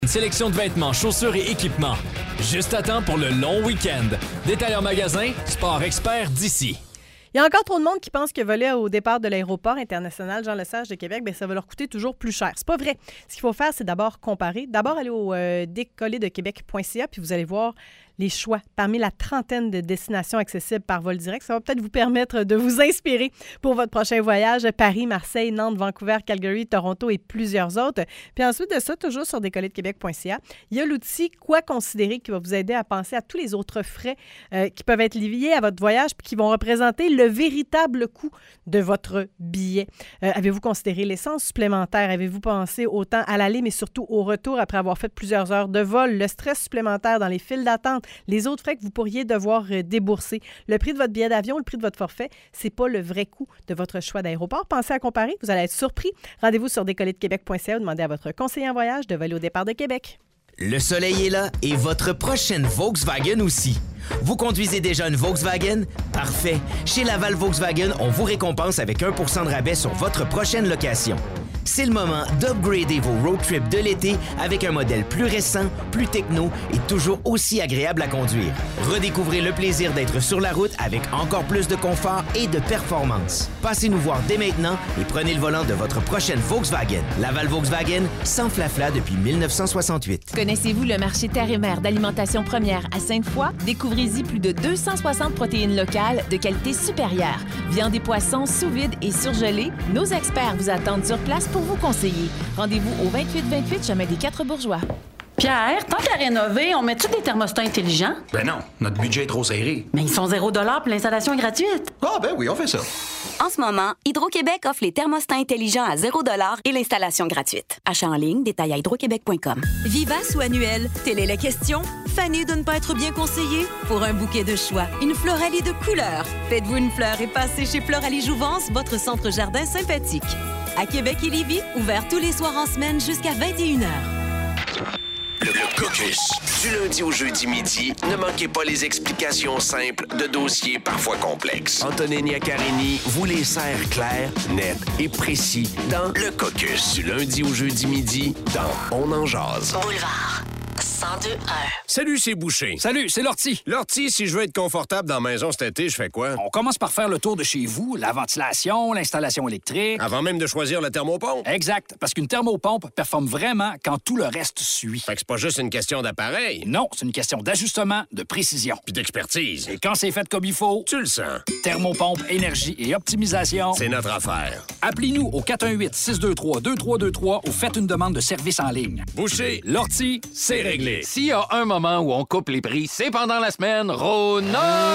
Une sélection de vêtements, chaussures et équipements. Juste à temps pour le long week-end. Détailleur magasin, Sport Expert d'ici. Il y a encore trop de monde qui pense que voler au départ de l'aéroport international Jean-Lesage de Québec, bien, ça va leur coûter toujours plus cher. C'est pas vrai. Ce qu'il faut faire, c'est d'abord comparer. D'abord, aller au décollerdequebec.ca, puis vous allez voir les choix parmi la trentaine de destinations accessibles par vol direct. Ça va peut-être vous permettre de vous inspirer pour votre prochain voyage. Paris, Marseille, Nantes, Vancouver, Calgary, Toronto et plusieurs autres. Puis ensuite de ça, toujours sur décollerdequebec.ca, il y a l'outil Quoi considérer qui va vous aider à penser à tous les autres frais qui peuvent être liés à votre voyage puis qui vont représenter le véritable coût de votre billet. Avez-vous considéré l'essence supplémentaire? Avez-vous pensé autant à l'aller, mais surtout au retour après avoir fait plusieurs heures de vol, le stress supplémentaire dans les files d'attente, les autres frais que vous pourriez devoir débourser, le prix de votre billet d'avion, le prix de votre forfait, c'est pas le vrai coût de votre choix d'aéroport. Pensez à comparer, vous allez être surpris. Rendez-vous sur décollerdequebec.ca ou demandez à votre conseiller en voyage de voler au départ de Québec. Le soleil est là et votre prochaine Volkswagen aussi. Vous conduisez déjà une Volkswagen? Parfait! Chez Laval Volkswagen, on vous récompense avec 1% de rabais sur votre prochaine location. C'est le moment d'upgrader vos road trips de l'été avec un modèle plus récent, plus techno et toujours aussi agréable à conduire. Redécouvrez le plaisir d'être sur la route avec encore plus de confort et de performance. Passez nous voir dès maintenant et prenez le volant de votre prochaine Volkswagen. Laval Volkswagen, sans flafla depuis 1968. Connaissez-vous le marché terre et mer d'alimentation première à Sainte-Foy? Découvrez-y plus de 260 protéines locales de qualité supérieure. Viande et poissons sous vide et surgelés, nos experts vous attendent sur place pour vous conseiller. Rendez-vous au 2828 chemin des 4 Bourgeois. Pierre, tant qu'à rénover, on met-tu des thermostats intelligents? Ben non, notre budget est trop serré. Mais ils sont 0 $ puis l'installation est gratuite. Ah ben oui, on fait ça. En ce moment, Hydro-Québec offre les thermostats intelligents à 0 $ et l'installation gratuite. Achat en ligne, détail à hydroquebec.com. Vivace ou annuel, telle est la question. Fanée de ne pas être bien conseillée? Pour un bouquet de choix, une Floralie de couleurs. Faites-vous une fleur et passez chez Floralie Jouvence, votre centre jardin sympathique. À Québec et Lévis, ouvert tous les soirs en semaine jusqu'à 21h. Le caucus. Du lundi au jeudi midi, ne manquez pas les explications simples de dossiers parfois complexes. Antonini Accarini vous les sert clairs, nets et précis dans Le Caucus. Du lundi au jeudi midi, dans On en jase. Boulevard 102.1. Salut, c'est Boucher. Salut, c'est Lortie. Lortie, si je veux être confortable dans la maison cet été, je fais quoi? On commence par faire le tour de chez vous, la ventilation, l'installation électrique. Avant même de choisir la thermopompe? Exact, parce qu'une thermopompe performe vraiment quand tout le reste suit. Fait que c'est pas juste une question d'appareil. Non, c'est une question d'ajustement, de précision. Puis d'expertise. Et quand c'est fait comme il faut... Tu le sens. Thermopompe, énergie et optimisation... C'est notre affaire. Appelez-nous au 418-623-2323 ou faites une demande de service en ligne. Boucher, Lortie, c'est réglé. S'il y a un moment où on coupe les prix, c'est pendant la semaine Rona.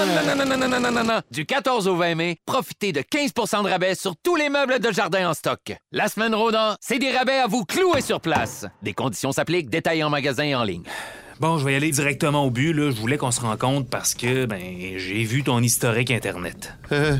Du 14 au 20 mai, profitez de 15 % de rabais sur tous les meubles de jardin en stock. La semaine Rona, c'est des rabais à vous clouer sur place. Des conditions s'appliquent, détails en magasin et en ligne. Bon, je vais y aller directement au but, là. Je voulais qu'on se rencontre parce que, j'ai vu ton historique Internet.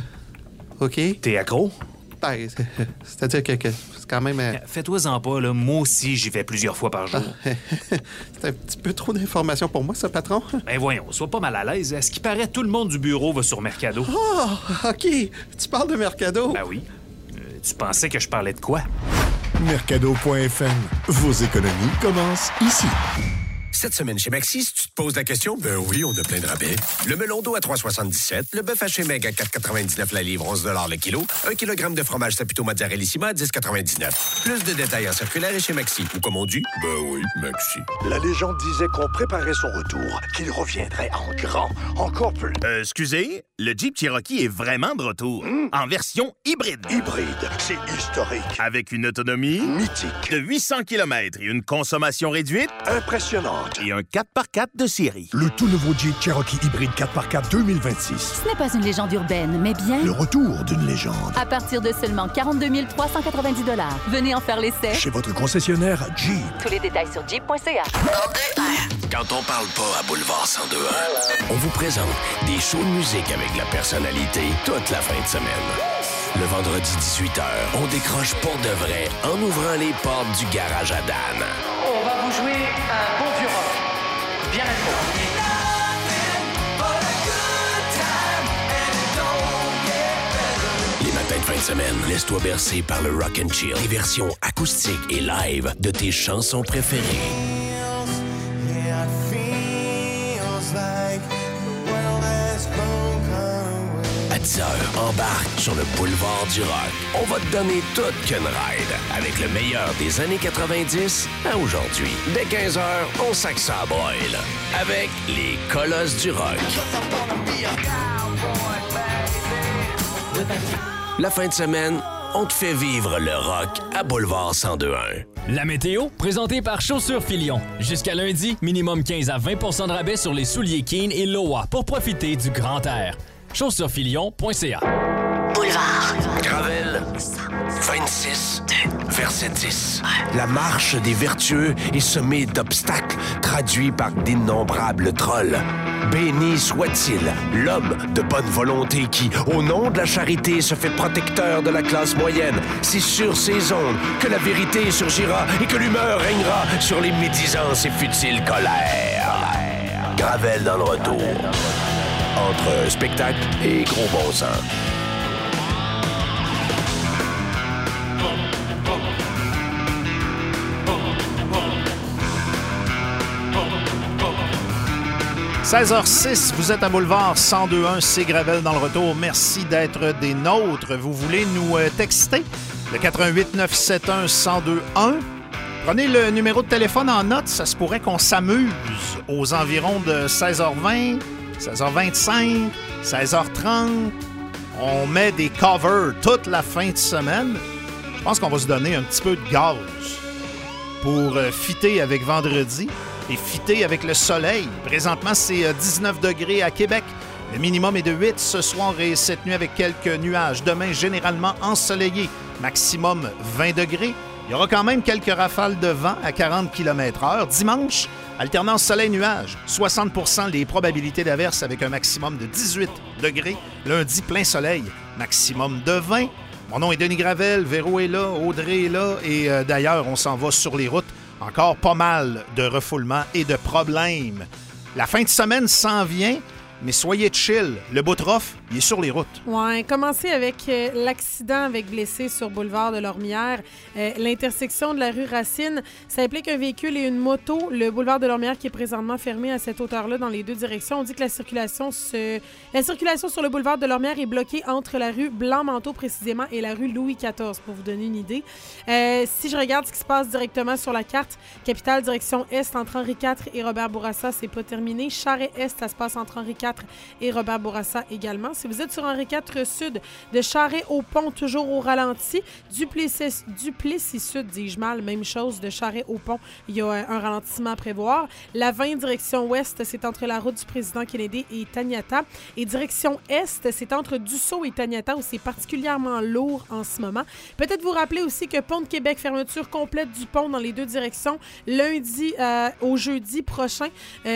OK. T'es accro? Ben, c'est-à-dire que c'est quand même... Fais-toi-en pas, là. Moi aussi, j'y vais plusieurs fois par jour. C'est un petit peu trop d'informations pour moi, ça, patron. Ben voyons, sois pas mal à l'aise. À ce qui paraît, tout le monde du bureau va sur Mercado. Oh, OK. Tu parles de Mercado? Ben oui. Tu pensais que je parlais de quoi? Mercado.fm. Vos économies commencent ici. Cette semaine chez Maxi, si tu te poses la question, ben oui, on a plein de rabais. Le melon d'eau à 3,77, le bœuf haché Meg à 4,99 la livre, 11 $ le kilo, 1 kg de fromage Saputo Mozzarellissima à 10,99. Plus de détails en circulaire et chez Maxi. Ou comme on dit, ben oui, Maxi. La légende disait qu'on préparait son retour, qu'il reviendrait en grand, encore plus. Excusez, le Jeep Cherokee est vraiment de retour. En version hybride. Hybride, c'est historique. Avec une autonomie... mythique. De 800 km et une consommation réduite... impressionnante. Et un 4x4 de série. Le tout nouveau Jeep Cherokee hybride 4x4 2026. Ce n'est pas une légende urbaine, mais bien... le retour d'une légende. À partir de seulement 42 390 $. Venez en faire l'essai. Chez votre concessionnaire Jeep. Tous les détails sur jeep.ca. Quand on parle pas à Boulevard 102.1, on vous présente des shows de musique avec la personnalité toute la fin de semaine. Le vendredi 18h, on décroche pour de vrai en ouvrant les portes du garage à Dan. On va vous jouer un bon vieux rock. Bien à Les matins de fin de semaine, laisse-toi bercer par le rock and chill. Des versions acoustiques et live de tes chansons préférées. 10h, embarque sur le boulevard du rock. On va te donner toute qu'une ride avec le meilleur des années 90 à aujourd'hui. Dès 15h, on sac ça à broil avec les Colosses du rock. La fin de semaine, on te fait vivre le rock à Boulevard 102.1. La météo, présentée par Chaussures Filion. Jusqu'à lundi, minimum 15 à 20 % de rabais sur les souliers Keen et Loa pour profiter du grand air. Chaussuresfilion.ca. Boulevard. Gravel. 26. Verset 10. La marche des vertueux est semée d'obstacles, traduits par d'innombrables trolls. Béni soit-il, l'homme de bonne volonté qui, au nom de la charité, se fait protecteur de la classe moyenne. C'est sur ces ondes que la vérité surgira et que l'humeur régnera sur les médisances et futiles colères. Gravel dans le retour. Entre spectacle et gros bon sens. « 16h06, vous êtes à Boulevard 102.1, c'est Gravel dans le retour. Merci d'être des nôtres. Vous voulez nous texter? Le 88 971 1021. Prenez le numéro de téléphone en note. Ça se pourrait qu'on s'amuse aux environs de 16h20, 16h25, 16h30. On met des covers toute la fin de semaine. Je pense qu'on va se donner un petit peu de gaz pour fitter avec vendredi et fitter avec le soleil. Présentement, c'est 19 degrés à Québec. Le minimum est de 8 ce soir et cette nuit avec quelques nuages. Demain, généralement ensoleillé. Maximum 20 degrés. Il y aura quand même quelques rafales de vent à 40 km/h. Dimanche, alternance soleil-nuage. 60 % les probabilités d'averse avec un maximum de 18 degrés. Lundi, plein soleil. Maximum de 20. Mon nom est Denis Gravel. Véro est là. Audrey est là. Et d'ailleurs, on s'en va sur les routes. Encore pas mal de refoulements et de problèmes. La fin de semaine s'en vient, mais soyez chill. Le bout rough, il est sur les routes. Ouais, commencez avec l'accident avec blessé sur boulevard de Lormière. L'intersection de la rue Racine, ça implique un véhicule et une moto. Le boulevard de Lormière qui est présentement fermé à cette hauteur-là dans les deux directions. On dit que la circulation sur le boulevard de Lormière est bloquée entre la rue Blanc-Manteau précisément et la rue Louis XIV, pour vous donner une idée. Si je regarde ce qui se passe directement sur la carte, Capitale direction Est entre Henri IV et Robert Bourassa, c'est pas terminé. Charest-Est, ça se passe entre Henri IV et Robert Bourassa également. Si vous êtes sur Henri IV Sud, de Charest au pont, toujours au ralenti. Duplessis Sud, dis-je mal, même chose, de Charest au pont, il y a un ralentissement à prévoir. La 20 direction Ouest, c'est entre la route du président Kennedy et Taniata. Et direction Est, c'est entre Dussault et Taniata, où c'est particulièrement lourd en ce moment. Peut-être vous rappeler aussi que Pont de Québec, fermeture complète du pont dans les deux directions, lundi au jeudi prochain,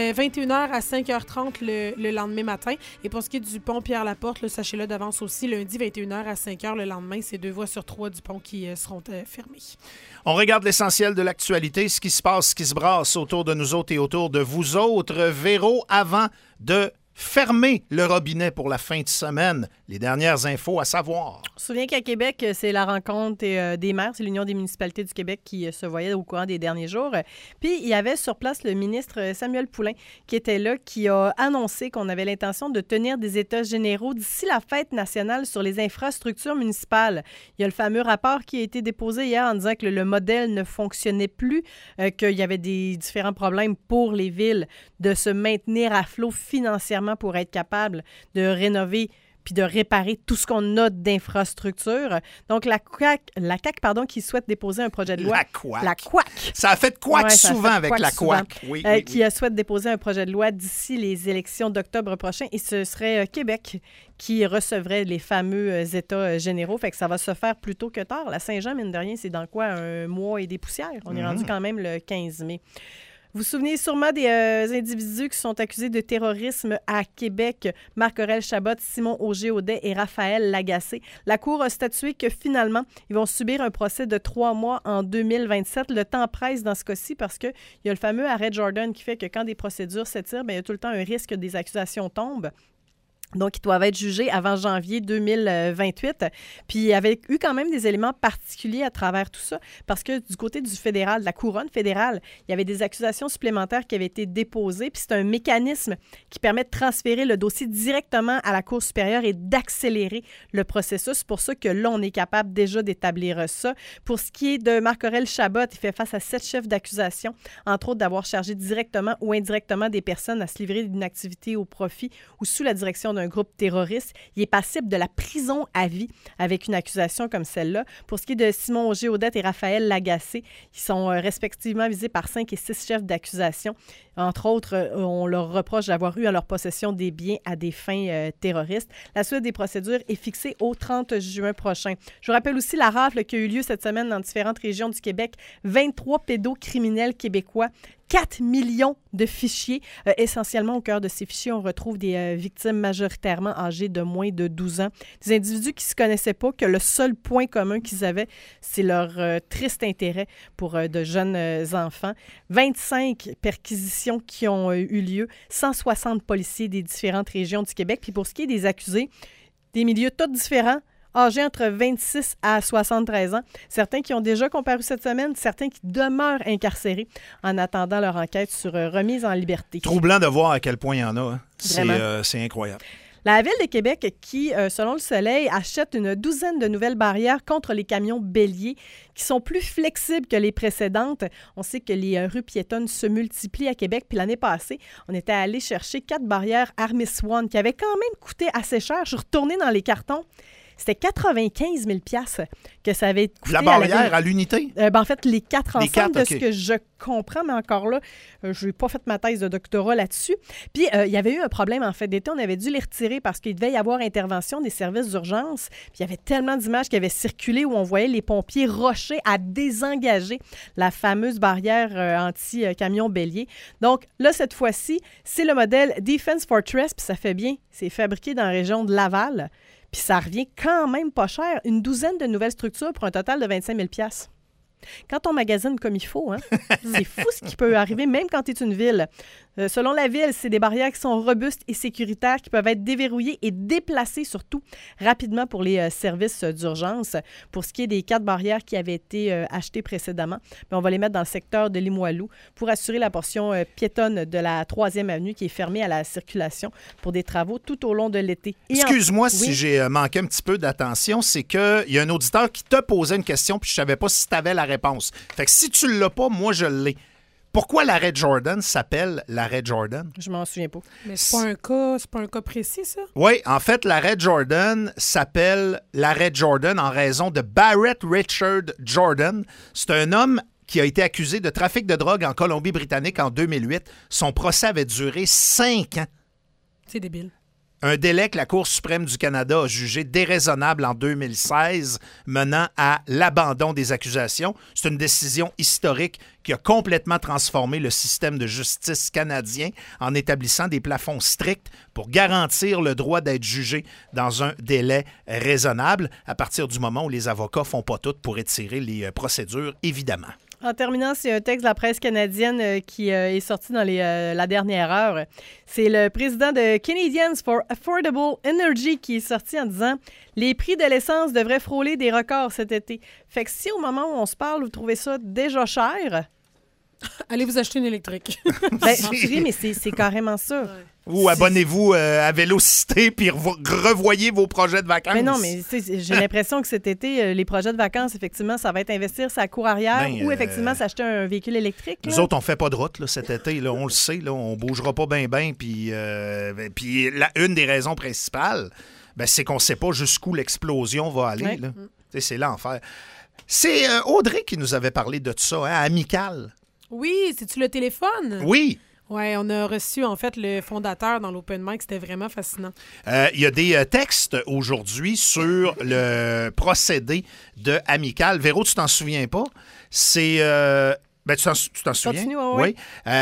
21h à 5h30 le lendemain matin. Et pour ce qui est du pont Pierre-Laporte, sachez-le d'avance aussi, lundi 21h à 5h le lendemain, c'est 2 voies sur 3 du pont qui seront fermées. On regarde l'essentiel de l'actualité, ce qui se passe, ce qui se brasse autour de nous autres et autour de vous autres. Véro, avant de fermer le robinet pour la fin de semaine, les dernières infos à savoir. On se souvient qu'à Québec, c'est la rencontre des maires, c'est l'Union des municipalités du Québec qui se voyait au courant des derniers jours. Puis, il y avait sur place le ministre Samuel Poulin qui était là, qui a annoncé qu'on avait l'intention de tenir des états généraux d'ici la fête nationale sur les infrastructures municipales. Il y a le fameux rapport qui a été déposé hier en disant que le modèle ne fonctionnait plus, qu'il y avait des différents problèmes pour les villes de se maintenir à flot financièrement pour être capable de rénover puis de réparer tout ce qu'on a d'infrastructure. Donc, la CAQ, qui souhaite déposer un projet de loi... La CAQ. Ça a fait quoi souvent avec la CAQ? Oui, qui souhaite déposer un projet de loi d'ici les élections d'octobre prochain. Et ce serait Québec qui recevrait les fameux États généraux. Fait que ça va se faire plus tôt que tard. La Saint-Jean, mine de rien, c'est dans quoi? Un mois et des poussières. On est rendu quand même le 15 mai. Vous vous souvenez sûrement des individus qui sont accusés de terrorisme à Québec, Marc-Aurèle Chabot, Simon Auger-Audet et Raphaël Lagacé. La Cour a statué que finalement, ils vont subir un procès de 3 mois en 2027. Le temps presse dans ce cas-ci parce qu'il y a le fameux arrêt Jordan qui fait que quand des procédures s'étirent, il y a tout le temps un risque que des accusations tombent. Donc, ils doivent être jugés avant janvier 2028. Puis, il y avait eu quand même des éléments particuliers à travers tout ça, parce que du côté du fédéral, de la couronne fédérale, il y avait des accusations supplémentaires qui avaient été déposées. Puis, c'est un mécanisme qui permet de transférer le dossier directement à la Cour supérieure et d'accélérer le processus. C'est pour ça que là, on est capable déjà d'établir ça. Pour ce qui est de Marc-Aurèle Chabot, il fait face à 7 chefs d'accusation, entre autres d'avoir chargé directement ou indirectement des personnes à se livrer d'une activité au profit ou sous la direction d'un groupe terroriste. Il est passible de la prison à vie avec une accusation comme celle-là. Pour ce qui est de Simon Auger-Audette et Raphaël Lagacé, ils sont respectivement visés par 5 et 6 chefs d'accusation. Entre autres, on leur reproche d'avoir eu en leur possession des biens à des fins terroristes. La suite des procédures est fixée au 30 juin prochain. Je vous rappelle aussi la rafle qui a eu lieu cette semaine dans différentes régions du Québec. 23 pédocriminels québécois, 4 millions de fichiers. Essentiellement, au cœur de ces fichiers, on retrouve des victimes majoritairement âgées de moins de 12 ans. Des individus qui ne se connaissaient pas, que le seul point commun qu'ils avaient, c'est leur triste intérêt pour de jeunes enfants. 25 perquisitions qui ont eu lieu, 160 policiers des différentes régions du Québec. Puis pour ce qui est des accusés, des milieux tous différents, âgés entre 26 à 73 ans. Certains qui ont déjà comparu cette semaine, certains qui demeurent incarcérés en attendant leur enquête sur remise en liberté. Troublant de voir à quel point il y en a. Hein. C'est incroyable. La Ville de Québec qui, selon Le Soleil, achète une douzaine de nouvelles barrières contre les camions béliers qui sont plus flexibles que les précédentes. On sait que les rues piétonnes se multiplient à Québec. Puis l'année passée, on était allé chercher 4 barrières Armis One qui avaient quand même coûté assez cher. Je suis retournée dans les cartons. C'était 95 000 $ que ça avait coûté. La barrière à l'unité? En fait, les 4 ensemble, okay. Ce que je comprends, mais encore là, je n'ai pas fait ma thèse de doctorat là-dessus. Puis, il y avait eu un problème en fait d'été. On avait dû les retirer parce qu'il devait y avoir intervention des services d'urgence. Puis, il y avait tellement d'images qui avaient circulé où on voyait les pompiers rusher à désengager la fameuse barrière anti-camion bélier. Donc, là, cette fois-ci, c'est le modèle Defense Fortress, puis ça fait bien. C'est fabriqué dans la région de Laval. Puis ça revient quand même pas cher. Une douzaine de nouvelles structures pour un total de 25 000 $. Quand on magasine comme il faut, hein, c'est fou ce qui peut arriver, même quand tu es une ville. Selon la ville, c'est des barrières qui sont robustes et sécuritaires, qui peuvent être déverrouillées et déplacées surtout rapidement pour les services d'urgence. Pour ce qui est des 4 barrières qui avaient été achetées précédemment, bien, on va les mettre dans le secteur de Limoilou pour assurer la portion piétonne de la 3e avenue qui est fermée à la circulation pour des travaux tout au long de l'été. Excuse-moi si j'ai manqué un petit peu d'attention, c'est qu'il y a un auditeur qui t'a posé une question puis je savais pas si tu avais la réponse. Fait que si tu l'as pas, moi je l'ai. Pourquoi l'arrêt Jordan s'appelle l'arrêt Jordan? Je m'en souviens pas. Mais c'est pas un cas précis, ça? Oui, en fait, l'arrêt Jordan s'appelle l'arrêt Jordan en raison de Barrett Richard Jordan. C'est un homme qui a été accusé de trafic de drogue en Colombie-Britannique en 2008. Son procès avait duré 5 ans. C'est débile. Un délai que la Cour suprême du Canada a jugé déraisonnable en 2016, menant à l'abandon des accusations. C'est une décision historique qui a complètement transformé le système de justice canadien en établissant des plafonds stricts pour garantir le droit d'être jugé dans un délai raisonnable, à partir du moment où les avocats font pas tout pour étirer les procédures, évidemment. En terminant, c'est un texte de la presse canadienne qui est sorti dans la dernière heure. C'est le président de Canadians for Affordable Energy qui est sorti en disant « Les prix de l'essence devraient frôler des records cet été. » Fait que si au moment où on se parle, vous trouvez ça déjà cher... Allez vous acheter une électrique. Oui, mais c'est carrément ça. Ouais. Ou abonnez-vous à Vélocité puis revoyez vos projets de vacances. Mais non, mais j'ai l'impression que cet été, les projets de vacances, effectivement, ça va être investir sa cour arrière ou effectivement s'acheter un véhicule électrique. Nous autres, on fait pas de route là, cet été. Là, on le sait, là, on bougera pas bien. Puis une des raisons principales, c'est qu'on sait pas jusqu'où l'explosion va aller. Ouais. Là. C'est l'enfer. C'est Audrey qui nous avait parlé de tout ça, hein, Amical. Oui, c'est-tu le téléphone? Oui. Oui, on a reçu, en fait, le fondateur dans l'Open Mic. C'était vraiment fascinant. Il y a des textes aujourd'hui sur le procédé de Amical. Véro, tu t'en souviens pas? C'est Ben, tu t'en souviens? Continue, oui.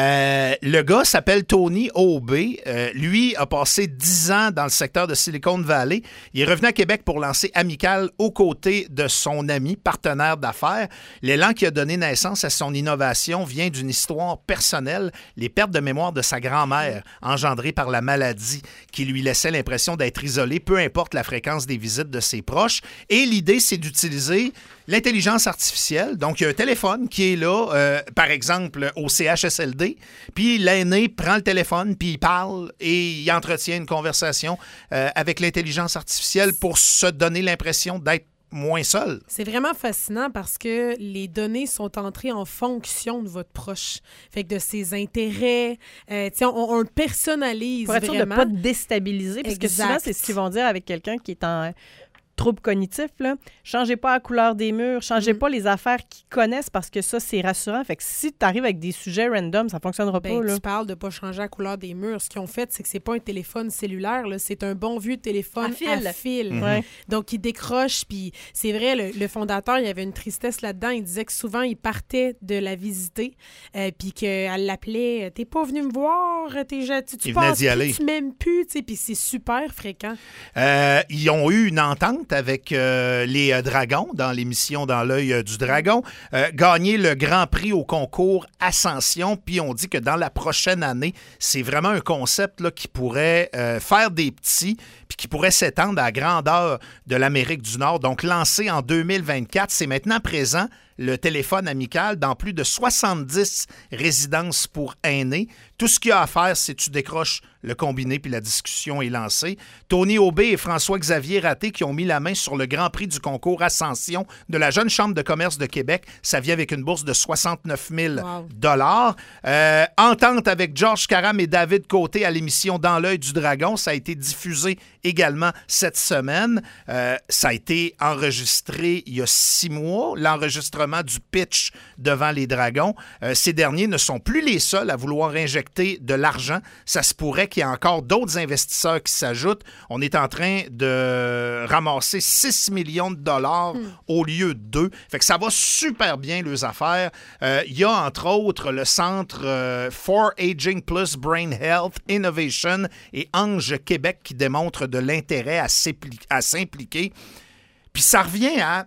Le gars s'appelle Tony Aubé. Lui a passé 10 ans dans le secteur de Silicon Valley. Il est revenu à Québec pour lancer Amical aux côtés de son ami, partenaire d'affaires. L'élan qui a donné naissance à son innovation vient d'une histoire personnelle, les pertes de mémoire de sa grand-mère engendrées par la maladie qui lui laissait l'impression d'être isolé, peu importe la fréquence des visites de ses proches. Et l'idée, c'est d'utiliser l'intelligence artificielle. Donc, il y a un téléphone qui est là, par exemple, au CHSLD, puis l'aîné prend le téléphone, puis il parle et il entretient une conversation avec l'intelligence artificielle pour se donner l'impression d'être moins seul. C'est vraiment fascinant parce que les données sont entrées en fonction de votre proche. Fait que de ses intérêts, on le personnalise pour être sûr de ne vraiment. pas déstabiliser, parce que souvent, c'est ce qu'ils vont dire avec quelqu'un qui est en trouble cognitif, là. Changez pas la couleur des murs, changez pas les affaires qu'ils connaissent parce que ça, c'est rassurant. Fait que si tu arrives avec des sujets random, ça fonctionnera pas. Là. Tu parles de pas changer la couleur des murs. Ce qu'ils ont fait, c'est que c'est pas un téléphone cellulaire, là. C'est un bon vieux téléphone à fil. Ouais. Donc, il décroche, puis c'est vrai, le fondateur, il y avait une tristesse là-dedans. Il disait que souvent, il partait de la visiter, puis qu'elle l'appelait « T'es pas venu me voir? Tu passes plus, tu m'aimes plus? » Puis c'est super fréquent. Ils ont eu une entente avec les Dragons dans l'émission Dans l'œil du dragon, gagné le Grand Prix au concours Ascension, puis on dit que dans la prochaine année, c'est vraiment un concept là, qui pourrait faire des petits, puis qui pourrait s'étendre à la grandeur de l'Amérique du Nord. Donc, lancé en 2024, c'est maintenant présent, le téléphone amical, dans plus de 70 résidences pour aînés. Tout ce qu'il y a à faire, c'est que tu décroches le combiné puis la discussion est lancée. Tony Aubé et François-Xavier Raté qui ont mis la main sur le Grand Prix du concours Ascension de la Jeune Chambre de commerce de Québec. Ça vient avec une bourse de 69 000 $. Entente avec Georges Caram et David Côté à l'émission Dans l'œil du dragon. Ça a été diffusé également cette semaine. Ça a été enregistré il y a 6 mois. L'enregistrement du pitch devant les Dragons. Ces derniers ne sont plus les seuls à vouloir injecter de l'argent. Ça se pourrait qu'il y ait encore d'autres investisseurs qui s'ajoutent. On est en train de ramasser 6 millions de $ au lieu de 2. Fait que ça va super bien, leurs affaires. Il y a, entre autres, le centre For Aging Plus Brain Health Innovation et Ange Québec qui démontrent de l'intérêt à s'impliquer. Puis ça revient à...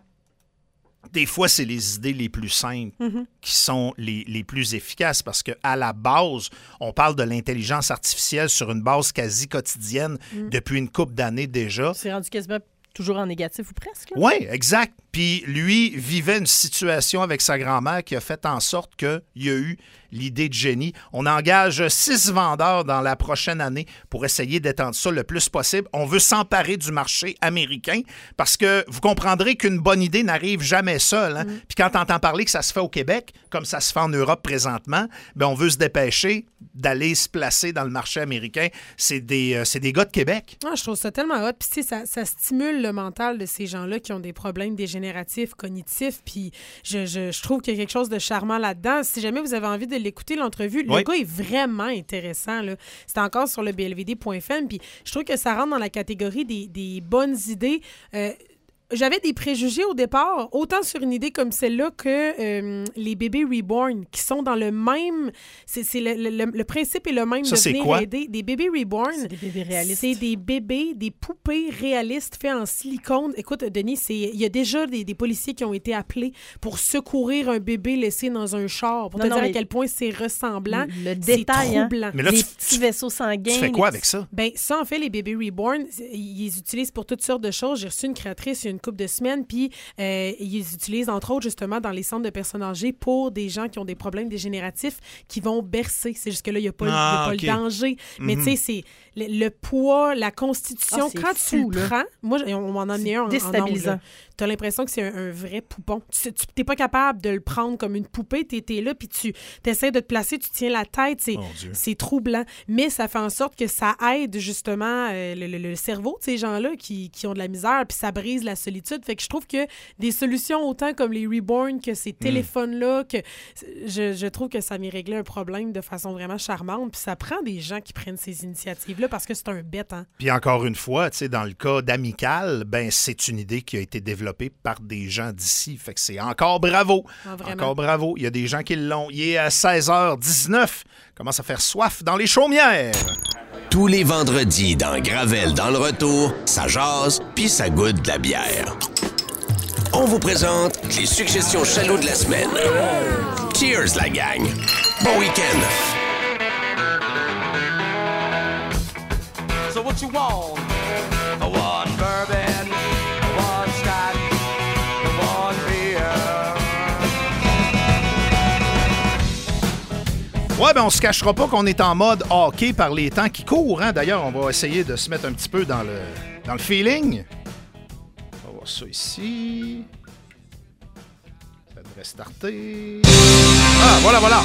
Des fois, c'est les idées les plus simples qui sont les plus efficaces parce qu'à la base, on parle de l'intelligence artificielle sur une base quasi quotidienne depuis une couple d'années déjà. C'est rendu quasiment toujours en négatif ou presque. Oui, exact. Puis lui vivait une situation avec sa grand-mère qui a fait en sorte qu'il y a eu l'idée de génie. On engage 6 vendeurs dans la prochaine année pour essayer d'étendre ça le plus possible. On veut s'emparer du marché américain parce que vous comprendrez qu'une bonne idée n'arrive jamais seule. Hein? Puis quand on entend parler que ça se fait au Québec, comme ça se fait en Europe présentement, bien, on veut se dépêcher d'aller se placer dans le marché américain. C'est des gars de Québec. Ah, je trouve ça tellement hot. Puis tu sais, ça stimule le mental de ces gens-là qui ont des problèmes dégénératifs, cognitifs. Puis je trouve qu'il y a quelque chose de charmant là-dedans. Si jamais vous avez envie de l'écouter, l'entrevue, le gars est vraiment intéressant. Là. C'est encore sur le blvd.fm. Puis je trouve que ça rentre dans la catégorie des bonnes idées. J'avais des préjugés au départ, autant sur une idée comme celle-là que les bébés reborn, qui sont dans le même... Le principe est le même. Ça, c'est quoi? Aider. Des bébés reborn, c'est des bébés réalistes. C'est des bébés, des poupées réalistes faits en silicone. Écoute, Denis, il y a déjà des policiers qui ont été appelés pour secourir un bébé laissé dans un char, pour te dire à quel point c'est ressemblant. Le détail, troublant. Mais là, les petits vaisseaux sanguins. Tu fais quoi avec ça? Ben ça, en fait, les bébés reborn, ils les utilisent pour toutes sortes de choses. J'ai reçu une créatrice il y a une couple de semaines, puis ils les utilisent, entre autres, justement, dans les centres de personnes âgées pour des gens qui ont des problèmes dégénératifs qui vont bercer. C'est juste que là, il n'y a pas, le danger. Mais tu sais, c'est le poids, la constitution. Quand tu le prends, moi, on m'en a amené un en déstabilisant. Tu as l'impression que c'est un vrai poupon. Tu n'es pas capable de le prendre comme une poupée. Tu es là, puis tu essaies de te placer, tu tiens la tête. C'est troublant. Mais ça fait en sorte que ça aide, justement, le cerveau de ces gens-là qui ont de la misère, puis ça brise la solitude. Fait que je trouve que des solutions autant comme les Reborn, que ces téléphones-là, que je trouve que ça m'y réglait un problème de façon vraiment charmante. Puis ça prend des gens qui prennent ces initiatives-là parce que c'est un bête, hein. Puis encore une fois, tu sais, dans le cas d'Amical, ben c'est une idée qui a été développée par des gens d'ici. Fait que c'est encore bravo. Encore bravo. Il y a des gens qui l'ont. Il est à 16h19. Commence à faire soif dans les chaumières. Tous les vendredis dans Gravel dans le retour, ça jase puis ça goûte de la bière. On vous présente les suggestions chaloux de la semaine. Cheers la gang. Bon week-end. So what you want? One bourbon, one scotch, one beer. Ouais, ben on se cachera pas qu'on est en mode hockey par les temps qui courent. Hein? D'ailleurs, on va essayer de se mettre un petit peu dans le feeling. On va voir ça ici. Ça devrait starter. Ah, voilà.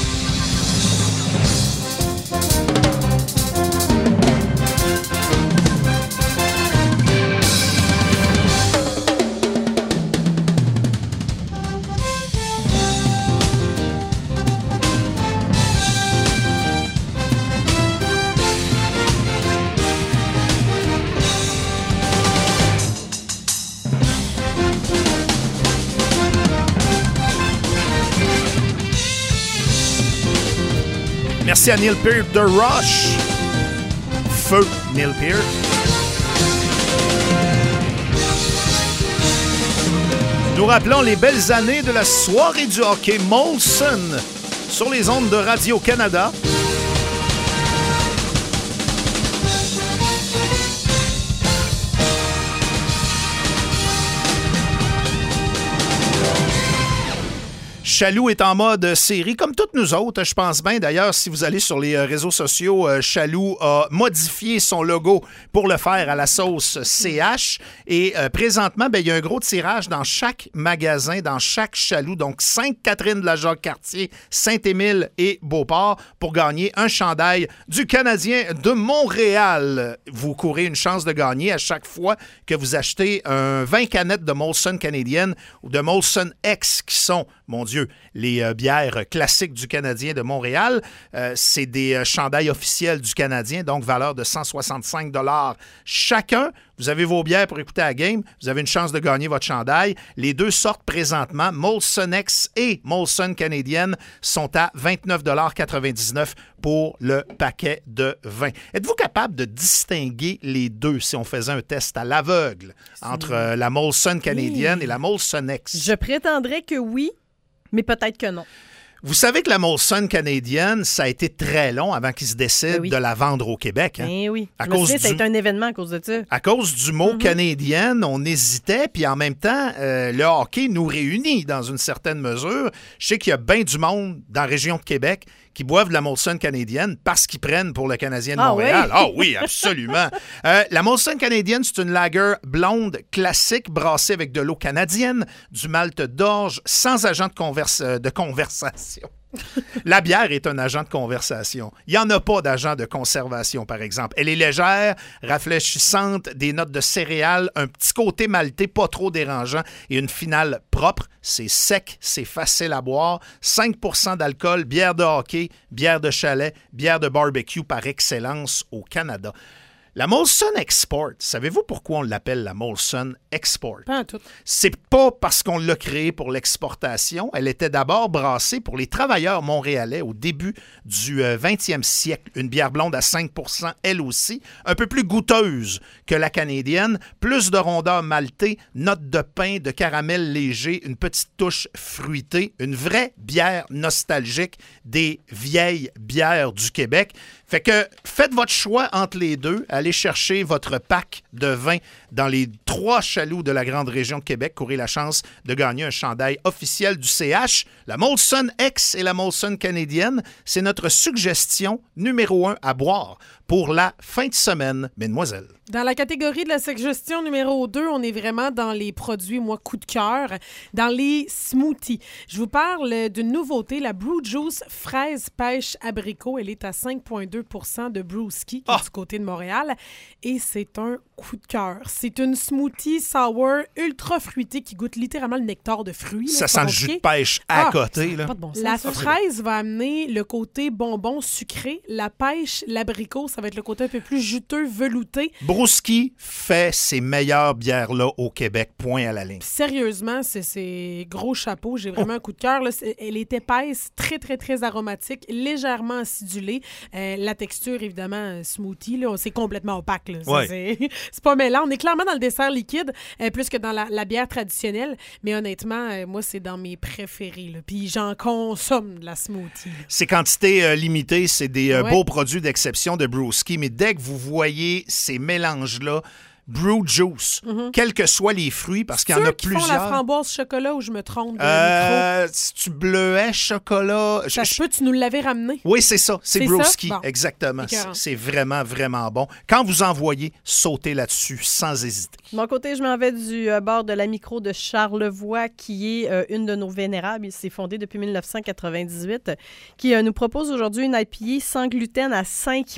Merci à Neil Peart de Rush. Feu Neil Peart. Nous rappelons les belles années de la soirée du hockey Molson sur les ondes de Radio-Canada. Chaloux est en mode série, comme toutes nous autres, je pense bien. D'ailleurs, si vous allez sur les réseaux sociaux, Chaloux a modifié son logo pour le faire à la sauce CH. Et présentement, il y a un gros tirage dans chaque magasin, dans chaque Chaloux. Donc, Sainte-Catherine de la Jacques-Cartier, Saint-Émile et Beauport pour gagner un chandail du Canadien de Montréal. Vous courez une chance de gagner à chaque fois que vous achetez un 20 canettes de Molson canadienne ou de Molson X qui sont, mon Dieu, les bières classiques du Canadien de Montréal. C'est des chandails officiels du Canadien, donc valeur de 165 $ chacun. Vous avez vos bières pour écouter la game. Vous avez une chance de gagner votre chandail. Les deux sortes présentement, Molson X et Molson Canadienne, sont à 29,99 $ pour le paquet de 20. Êtes-vous capable de distinguer les deux si on faisait un test à l'aveugle entre la Molson Canadienne et la Molson X? Je prétendrais que oui, mais peut-être que non. Vous savez que la Molson canadienne, ça a été très long avant qu'ils se décident de la vendre au Québec. Hein? Oui. Ça a été un événement à cause de ça. À cause du mot canadienne, on hésitait, puis en même temps, le hockey nous réunit dans une certaine mesure. Je sais qu'il y a bien du monde dans la région de Québec qui boivent de la Molson canadienne parce qu'ils prennent pour le Canadien de Montréal. Ah oui, absolument. La Molson canadienne, c'est une lager blonde classique brassée avec de l'eau canadienne, du malt d'orge, sans agent de conversation. La bière est un agent de conversation. Il n'y en a pas d'agent de conservation, par exemple. Elle est légère, rafraîchissante, des notes de céréales, un petit côté maltais pas trop dérangeant et une finale propre. C'est sec, c'est facile à boire. 5 % d'alcool, bière de hockey, bière de chalet, bière de barbecue par excellence au Canada. La Molson Export, savez-vous pourquoi on l'appelle la Molson Export? Pas tout. C'est pas parce qu'on l'a créée pour l'exportation. Elle était d'abord brassée pour les travailleurs montréalais au début du 20e siècle. Une bière blonde à 5 %, elle aussi, un peu plus goûteuse que la canadienne, plus de rondeur maltée, notes de pain, de caramel léger, une petite touche fruitée, une vraie bière nostalgique des vieilles bières du Québec. Fait que faites votre choix entre les deux. Allez chercher votre pack de vin dans les 3 chaloux de la grande région de Québec. Courez la chance de gagner un chandail officiel du CH. La Molson X et la Molson canadienne, c'est notre suggestion numéro 1 à boire pour la fin de semaine, mesdemoiselles. Dans la catégorie de la suggestion numéro 2, on est vraiment dans les produits, moi, coup de cœur, dans les smoothies. Je vous parle d'une nouveauté, la Brew Juice fraise pêche abricot. Elle est à 5,2 % de Brewski, qui est du côté de Montréal. Et c'est un coup de cœur. c'est une smoothie sour ultra fruitée qui goûte littéralement le nectar de fruits. Ça sent le jus de pêche à côté. Là. Pas de bon sens, La ça. fraise va amener le côté bonbon sucré. La pêche, l'abricot, ça va être le côté un peu plus juteux, velouté. Brouski fait ses meilleures bières-là au Québec, point à la ligne. Sérieusement, c'est gros chapeau. J'ai vraiment un coup de cœur. Là. Elle est épaisse, très, très, très aromatique, légèrement acidulée. La texture, évidemment, smoothie, là, c'est complètement opaque. Là. Ouais. C'est pas mêlant. On est clairement dans le dessert liquide, plus que dans la bière traditionnelle. Mais honnêtement, moi, c'est dans mes préférés. Là. Puis j'en consomme de la smoothie. Là. C'est quantité limitée, c'est des beaux produits d'exception de Brewski, mais dès que vous voyez ces mélanges-là, Brew Juice, quels que soient les fruits, parce qu'il y en a plusieurs. Font la framboise chocolat ou je me trompe? Si tu bleuets chocolat... Ça se peut, tu nous l'avais ramené. Oui, c'est ça. C'est Brewski, bon. exactement. Écœurant. C'est vraiment, vraiment bon. Quand vous en voyez, sautez là-dessus sans hésiter. De mon côté, je m'en vais du bord de la micro de Charlevoix, qui est une de nos vénérables. Il s'est fondé depuis 1998, qui nous propose aujourd'hui une IPA sans gluten à 5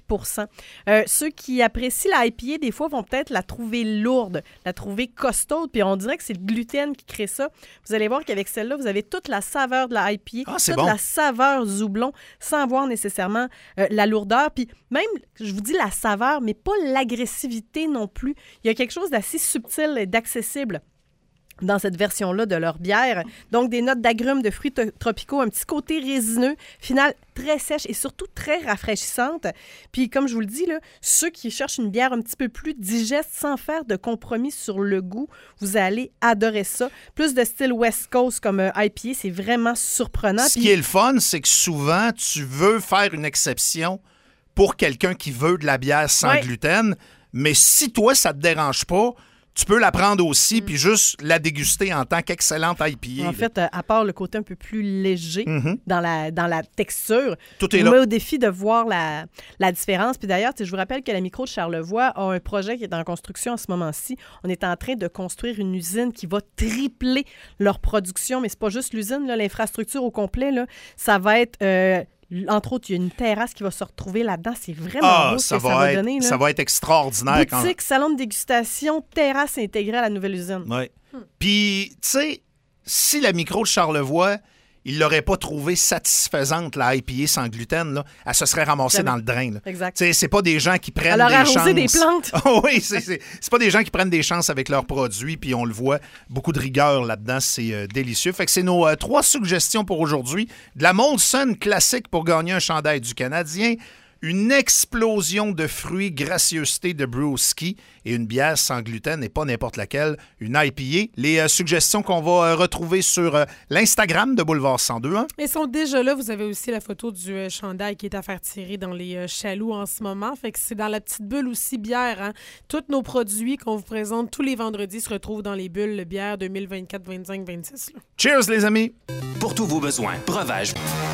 %. Ceux qui apprécient la IPA, des fois, vont peut-être la trouver lourde, la trouver costaude, puis on dirait que c'est le gluten qui crée ça. Vous allez voir qu'avec celle-là, vous avez toute la saveur de la IPA, toute la saveur Zoublon, sans avoir nécessairement la lourdeur. Puis même, je vous dis la saveur, mais pas l'agressivité non plus. Il y a quelque chose d'assez subtil et d'accessible dans cette version-là de leur bière. Donc, des notes d'agrumes, de fruits tropicaux, un petit côté résineux, final très sèche et surtout très rafraîchissante. Puis, comme je vous le dis, là, ceux qui cherchent une bière un petit peu plus digeste sans faire de compromis sur le goût, vous allez adorer ça. Plus de style West Coast comme IPA, c'est vraiment surprenant. Ce qui est le fun, c'est que souvent, tu veux faire une exception pour quelqu'un qui veut de la bière sans gluten, mais si toi, ça te dérange pas, tu peux la prendre aussi puis juste la déguster en tant qu'excellente IPA. En fait, à part le côté un peu plus léger dans la texture, tout est on là. met au défi de voir la différence. Puis d'ailleurs, je vous rappelle que la micro de Charlevoix a un projet qui est en construction en ce moment-ci. On est en train de construire une usine qui va tripler leur production, mais c'est pas juste l'usine, là, l'infrastructure au complet, là, ça va être... entre autres, il y a une terrasse qui va se retrouver là-dedans. C'est vraiment beau ce que ça va donner. Là. Ça va être extraordinaire. Boutique, salon de dégustation, terrasse intégrée à la nouvelle usine. Oui. Puis, tu sais, si la micro de Charlevoix, il l'aurait pas trouvé satisfaisante, la IPA sans gluten, là, elle se serait ramassée dans le drain. Là. Exact. Tu sais, c'est pas des gens qui prennent elle aurait des chances. arrosé des plantes. Oui, c'est pas des gens qui prennent des chances avec leurs produits, puis on le voit, beaucoup de rigueur là-dedans, c'est délicieux. Fait que c'est nos 3 suggestions pour aujourd'hui. De la Molson classique pour gagner un chandail du Canadien, une explosion de fruits, gracieuseté de Brewski et une bière sans gluten et pas n'importe laquelle, une IPA. Les suggestions qu'on va retrouver sur l'Instagram de Boulevard 102.1. Ils sont déjà là. Vous avez aussi la photo du chandail qui est à faire tirer dans les chaloux en ce moment. Fait que c'est dans la petite bulle aussi bière. Hein? Tous nos produits qu'on vous présente tous les vendredis se retrouvent dans les bulles bière 2024, 25, 26. Là. Cheers, les amis! Pour tous vos besoins, breuvage.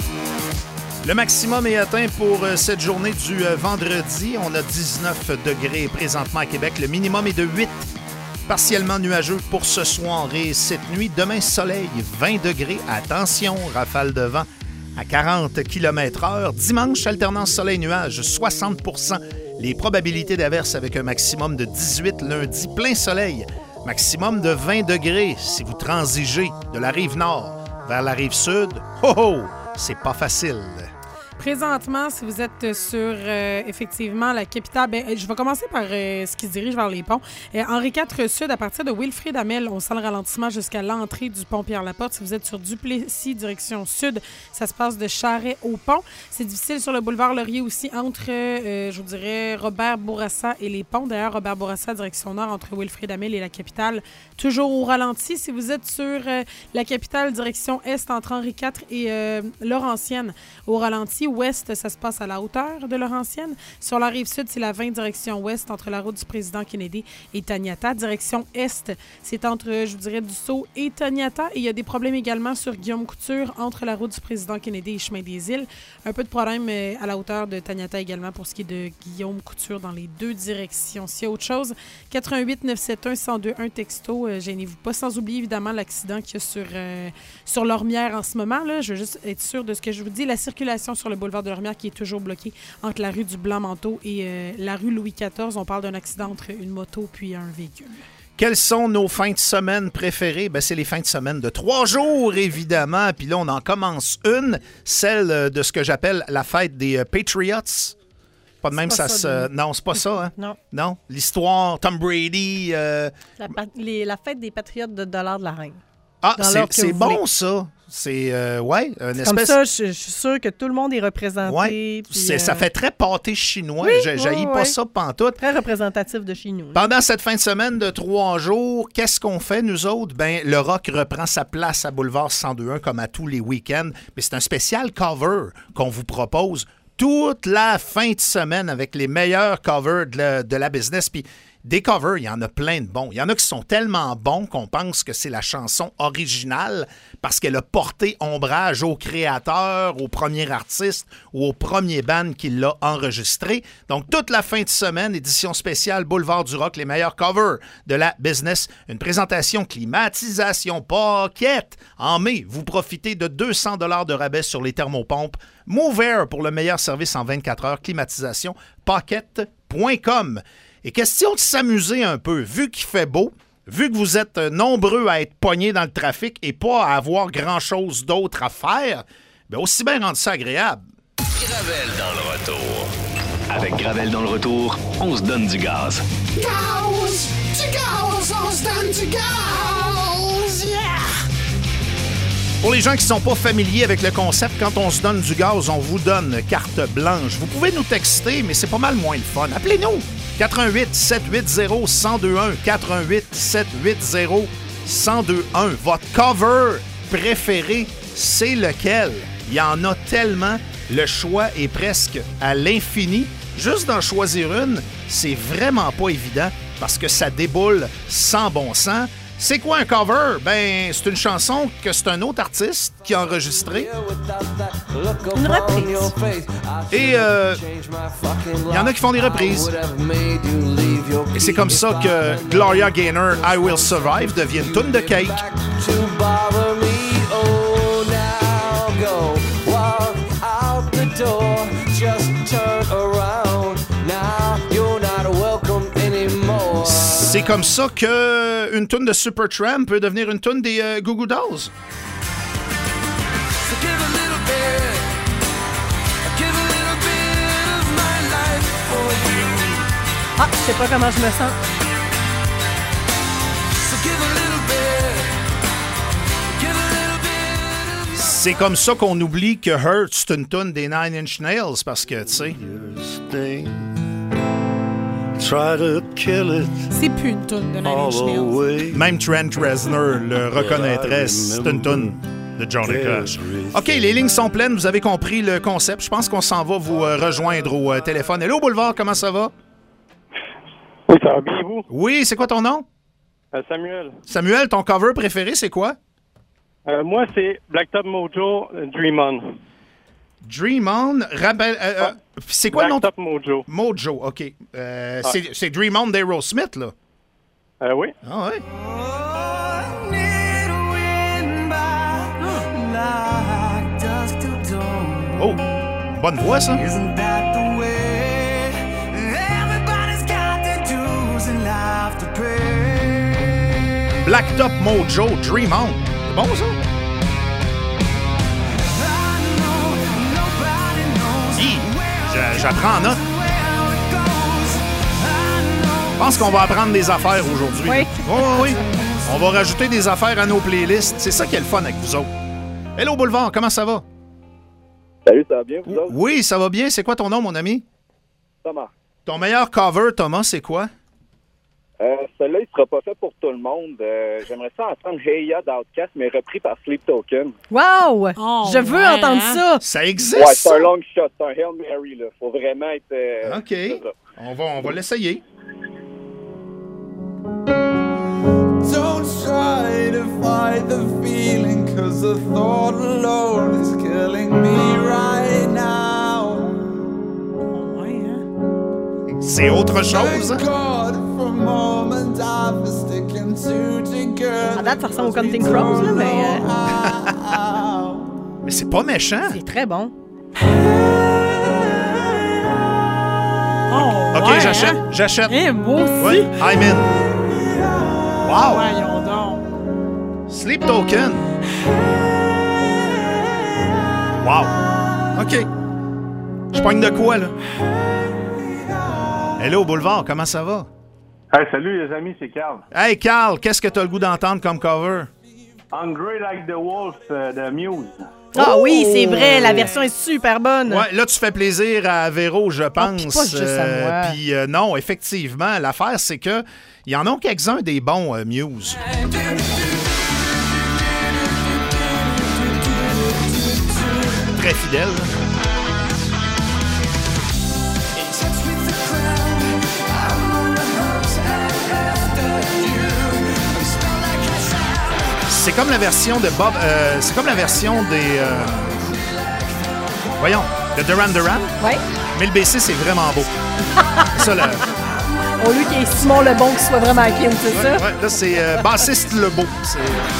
Le maximum est atteint pour cette journée du vendredi. On a 19 degrés présentement à Québec. Le minimum est de 8. Partiellement nuageux pour ce soir et cette nuit. Demain, soleil, 20 degrés. Attention, rafale de vent à 40 km/h. Dimanche, alternance soleil-nuage, 60 %. Les probabilités d'averse avec un maximum de 18. Lundi, plein soleil. Maximum de 20 degrés si vous transigez de la rive nord vers la rive sud. Ho ho! C'est pas facile. Présentement, si vous êtes sur, effectivement, la capitale, je vais commencer par ce qui se dirige vers les ponts. Henri IV Sud, à partir de Wilfrid Hamel, on sent le ralentissement jusqu'à l'entrée du pont Pierre-Laporte. Si vous êtes sur Duplessis, direction sud, ça se passe de Charest au pont. C'est difficile sur le boulevard Laurier aussi, entre, je vous dirais, Robert Bourassa et les ponts. D'ailleurs, Robert Bourassa, direction nord, entre Wilfrid Hamel et la capitale, toujours au ralenti. Si vous êtes sur la capitale, direction est, entre Henri IV et Laurentienne, au ralenti. Ouest, ça se passe à la hauteur de Laurentienne. Sur la rive sud, c'est la 20 direction ouest entre la route du président Kennedy et Taniata. Direction est, c'est entre, je vous dirais, Dussault et Taniata. Et il y a des problèmes également sur Guillaume Couture entre la route du président Kennedy et Chemin des Îles. Un peu de problème à la hauteur de Taniata également pour ce qui est de Guillaume Couture dans les deux directions. S'il y a autre chose, 88 971 1021 texto, gênez-vous pas. Sans oublier évidemment l'accident qu'il y a sur Lormière en ce moment. Là. Je veux juste être sûre de ce que je vous dis. La circulation sur le le boulevard de l'Ormière qui est toujours bloqué entre la rue du Blanc-Manteau et la rue Louis XIV. On parle d'un accident entre une moto puis un véhicule. Quelles sont nos fins de semaine préférées? Ben, c'est les fins de semaine de 3 jours, évidemment. Puis là, on en commence une, celle de ce que j'appelle la fête des Patriots. Pas de même, ça se... Non, c'est pas ça, hein? Non. L'histoire, Tom Brady... La fête des Patriotes de $ de la Reine. Ah, c'est bon, ça. C'est, une espèce... Comme ça, je suis sûr que tout le monde est représenté. Ouais, puis, ça fait très pâté chinois. Oui, J'haïs pas ça pantoute. Très représentatif de chez nous. Pendant cette fin de semaine de 3 jours, qu'est-ce qu'on fait, nous autres? Ben, le rock reprend sa place à Boulevard 102.1 comme à tous les week-ends. Mais c'est un spécial cover qu'on vous propose toute la fin de semaine avec les meilleurs covers de la business. Puis des covers, il y en a plein de bons. Il y en a qui sont tellement bons qu'on pense que c'est la chanson originale parce qu'elle a porté ombrage au créateur, au premier artiste ou au premier band qui l'a enregistré. Donc, toute la fin de semaine, édition spéciale Boulevard du Rock, les meilleurs covers de la business. Une présentation climatisation paquette. En mai, vous profitez de 200 $ de rabais sur les thermopompes. Move Air pour le meilleur service en 24 heures. Climatisation paquette.com. Et question de s'amuser un peu, vu qu'il fait beau, vu que vous êtes nombreux à être pognés dans le trafic et pas à avoir grand-chose d'autre à faire, bien aussi bien rendre ça agréable. Gravel dans le retour. Avec Gravel dans le retour, on se donne du gaz. Gaz! Du gaz! On se donne du gaz! Yeah! Pour les gens qui ne sont pas familiers avec le concept, quand on se donne du gaz, on vous donne carte blanche. Vous pouvez nous texter, mais c'est pas mal moins le fun. Appelez-nous! 88-780-1021. 88-780-1021. Votre cover préféré, c'est lequel? Il y en a tellement. Le choix est presque à l'infini. Juste d'en choisir une, c'est vraiment pas évident parce que ça déboule sans bon sens. C'est quoi un cover? Ben, c'est une chanson que c'est un autre artiste qui a enregistré. Une reprise. Et il y en a qui font des reprises. Et c'est comme ça que Gloria Gaynor, I Will Survive, devient une toune de cake. C'est comme ça qu'une toune de Supertramp peut devenir une toune des Goo Goo Dolls. Ah, je sais pas comment je me sens. C'est comme ça qu'on oublie que Hurt, c'est une toune des Nine Inch Nails parce que, tu sais... C'est plus une toune de Nine Inch Nails. Même Trent Reznor le reconnaîtrait, c'est une toune de Johnny Cash. OK, les lignes sont pleines, vous avez compris le concept. Je pense qu'on s'en va vous rejoindre au téléphone. Hello, Boulevard, comment ça va? Oui, ça va bien, vous? Oui, c'est quoi ton nom? Samuel. Samuel, ton cover préféré, c'est quoi? Moi, c'est Blacktop Mojo, Dream On. Dream On, c'est quoi le nom? Blacktop Mojo. Mojo, OK. C'est Dream On d'Aerosmith, là? Oui. Ah ouais? Oh, bonne voix, ça. Blacktop Mojo, Dream On. C'est bon, ça? J'apprends en note. Je pense qu'on va apprendre des affaires aujourd'hui. Oui. Oui. On va rajouter des affaires à nos playlists. C'est ça qui est le fun avec vous autres. Hello, Boulevard, comment ça va? Salut, ça va bien, vous autres? Oui, ça va bien. C'est quoi ton nom, mon ami? Thomas. Ton meilleur cover, Thomas, c'est quoi? Celui-là, il sera pas fait pour tout le monde. J'aimerais ça entendre Hey Ya d'Outcast, mais repris par Sleep Token. Wow! Je veux entendre ça! Ça existe? Ouais, c'est un long shot, c'est un Hail Mary, là. Faut vraiment être... OK. On va l'essayer. Don't try to fight the feeling, 'cause the thought alone is killing me right now. C'est autre chose. À date, ça ressemble au Counting Crows, là, mais... Mais c'est pas méchant. C'est très bon. OK, ouais, j'achète. hein? J'achète. Moi aussi. Oui, I'm in. Wow. Voyons donc. Sleep Token. Wow. OK. Je pogne de quoi, là? Hello, Boulevard, comment ça va? Hey, salut les amis, c'est Carl. Hey, Carl, qu'est-ce que t'as le goût d'entendre comme cover? Hungry Like the Wolf de Muse. Ah oui, c'est vrai, la version est super bonne. Ouais, là, tu fais plaisir à Véro, je pense. Puis pas juste à moi. Puis non, effectivement, l'affaire, c'est que il y en a quelques-uns des bons Muse. Très fidèle. C'est comme la version de Bob. C'est comme la version des. Voyons, de Duran Duran. Ouais. Mais le BC, c'est vraiment beau. C'est ça, là. Au lieu qu'il y ait Simon Lebon qui soit vraiment Kim, c'est ça? Ouais, là, c'est bassiste Lebeau. C'est.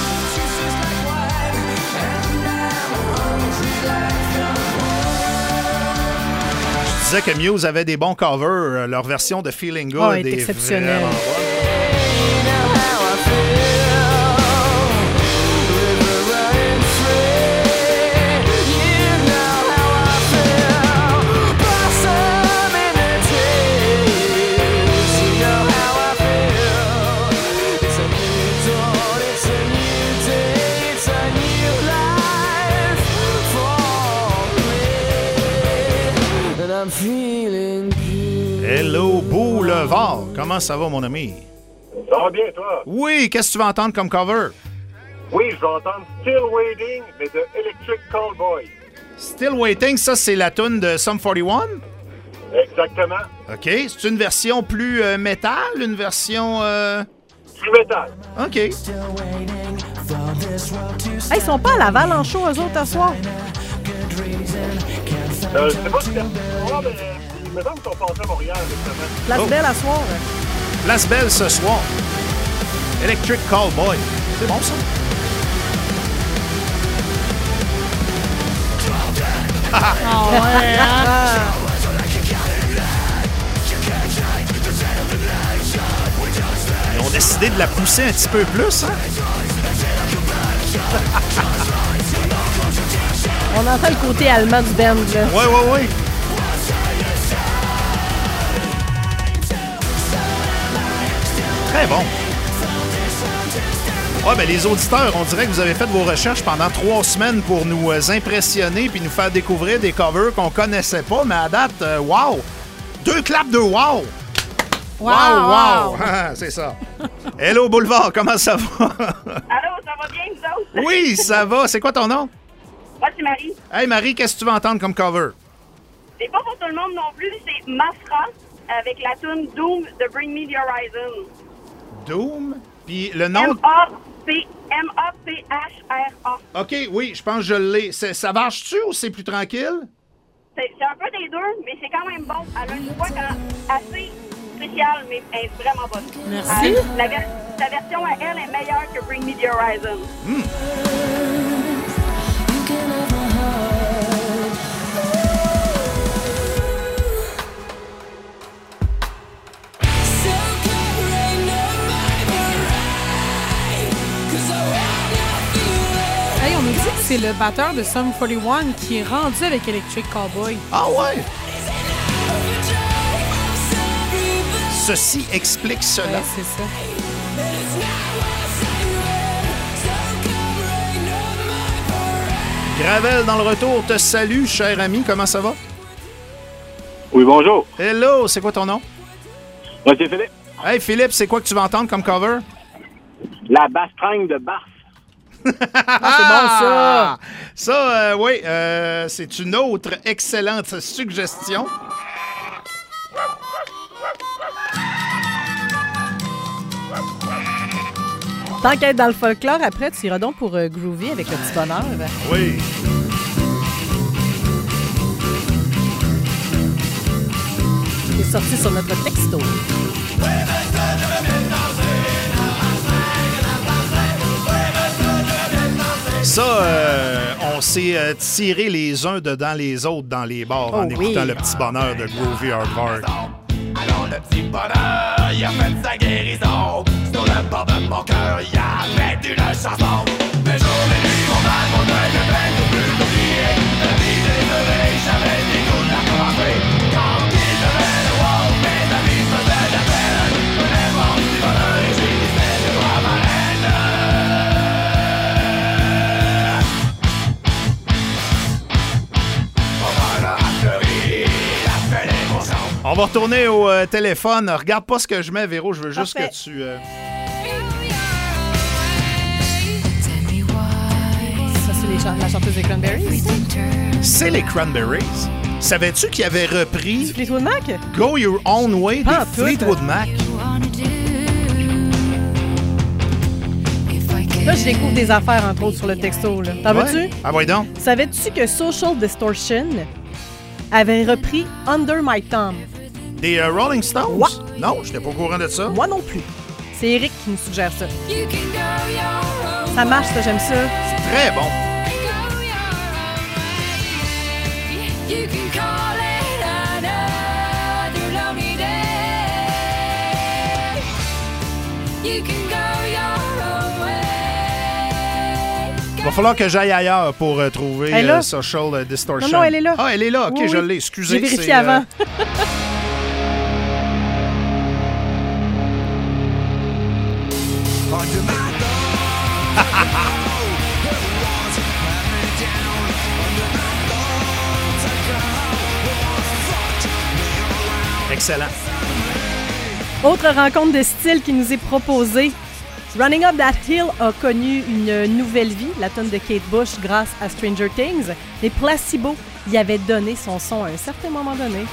Je disais que Muse avait des bons covers. Leur version de Feeling Good est exceptionnelle. Hello, Boulevard. Comment ça va, mon ami? Ça va bien, toi? Oui, qu'est-ce que tu vas entendre comme cover? Oui, je vais entendre Still Waiting, mais de Electric Callboy. Still Waiting, ça, c'est la tune de Sum 41? Exactement. OK. C'est une version plus métal? Une version... Plus métal. OK. Hey, ils sont pas à Laval en show, eux autres, à soir? Je sais pas si c'est soir, mais il me semble qu'ils sont passés à Montréal récemment. Place Belle à soir. Place Belle ce soir. Electric Callboy. C'est bon, ça? Oh, ouais, hein? Ils ont décidé de la pousser un petit peu plus, hein? On entend le côté allemand du band, là. Oui. Très bon. Ouais, ben les auditeurs, on dirait que vous avez fait vos recherches pendant 3 semaines pour nous impressionner puis nous faire découvrir des covers qu'on connaissait pas, mais à date, wow! 2 claps de wow! Wow! C'est ça. Hello, Boulevard, comment ça va? Allô, ça va bien, vous autres? Oui, ça va. C'est quoi ton nom? Moi, c'est Marie. Hey, Marie, qu'est-ce que tu vas entendre comme cover? C'est pas pour tout le monde non plus, c'est Mafra avec la tune Doom de Bring Me the Horizon. Doom? Puis le nom? M-A-P-H-R-A. OK, oui, je pense que je l'ai. Ça marche-tu ou c'est plus tranquille? C'est un peu des deux, mais c'est quand même bon. Elle a une voix assez spéciale, mais elle est vraiment bonne. Merci. La version à elle est meilleure que Bring Me the Horizon. Hey, on nous dit que c'est le batteur de Sum 41 qui est rendu avec Electric Callboy. Ah ouais? Ceci explique cela. Ouais, c'est ça. Gravel dans le retour te salue, cher ami. Comment ça va? Oui, bonjour. Hello, c'est quoi ton nom? Moi, c'est Philippe. Hey, Philippe, c'est quoi que tu vas entendre comme cover? La bastringue de Barf. Ah, c'est bon, ça! Ça, oui, c'est une autre excellente suggestion. Tant qu'être dans le folklore, après, tu iras donc pour Groovy avec le petit bonheur. Oui. C'est sorti sur notre texto. Ça, On s'est tiré les uns dedans les autres dans les bars en écoutant Le Petit Bonheur de Groovy Hardware. Alors le petit bonheur, il a fait sa guérison. Sur le bord de mon cœur, il a fait une chanson. Mes jours et nuits, mon mal, mon deuil, le peine, tout plus oublié. La vie des oreilles, j'avais des coups à commencer. Quand il devait le voir, mes amis faisaient de la peine. Prenez mon petit bonheur et j'ai dit c'est le roi ma reine. Mon bonheur a fleuri, il a fait les bons sons. On va retourner au téléphone. Regarde pas ce que je mets, Véro. Je veux juste que tu... Ça, c'est la chanteuse des Cranberries. C'est les Cranberries. Savais-tu qu'ils avaient repris Fleetwood Mac? Go Your Own Way de Fleetwood Mac? Là, je découvre des affaires, entre autres, sur le texto. T'en veux-tu? Ah, ouais donc. Savais-tu que Social Distortion avait repris Under My Thumb? Des Rolling Stones? Ouais. Non, je n'étais pas au courant de ça. Moi non plus. C'est Eric qui nous suggère ça. Ça marche, ça, j'aime ça. C'est très bon. Il va falloir que j'aille ailleurs pour trouver Social Distortion. Non, elle est là. Ah, elle est là. OK, oui, je l'ai. Excusez. J'ai vérifié avant. Excellent. Autre rencontre de style qui nous est proposée. Running Up That Hill a connu une nouvelle vie, la tonne de Kate Bush, grâce à Stranger Things. Mais Placebo y avait donné son son à un certain moment donné.